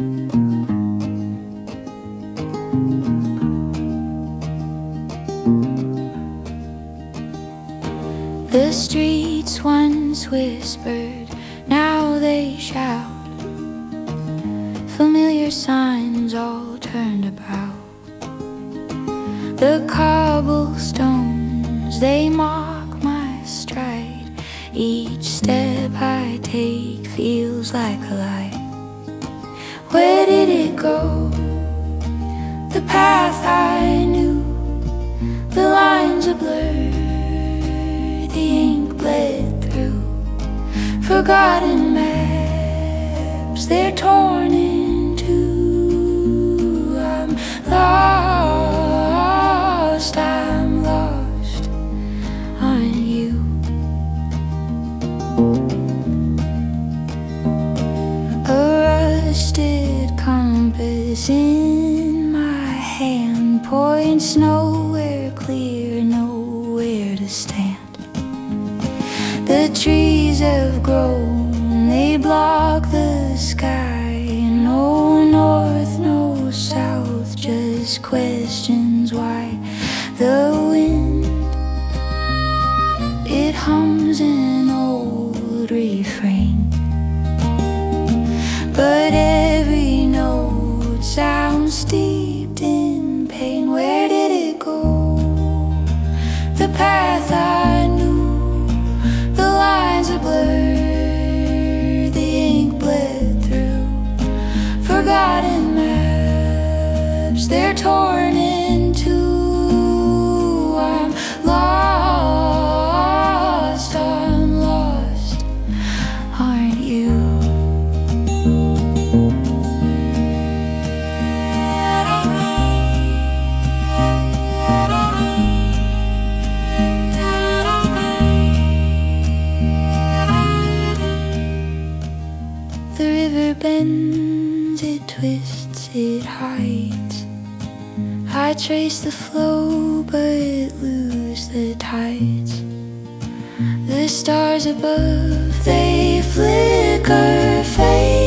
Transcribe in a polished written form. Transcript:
The streets once whispered, now they shout. Familiar signs all turned about. The cobblestones, they mock my stride. Each step I take feels like a lie. Where did it go? The path I knew, the lines are blurred. The ink bled through forgotten maps, they're torn in two. I'm lost, aren't you? A rusted compass in my hand points nowhere clear, nowhere to stand. The trees have grown, they block the sky. No north, no south, just questions why. The wind, it hums an old refrain, but every note sounds steeped in pain. Where did it go? The path I knew, the lines are blurred, the ink bled through forgotten maps, they're torn in two. I'm lost, aren't you? The river bends, it twists, it hides. I trace the flow, but lose the tides. The stars above, they flicker, fade.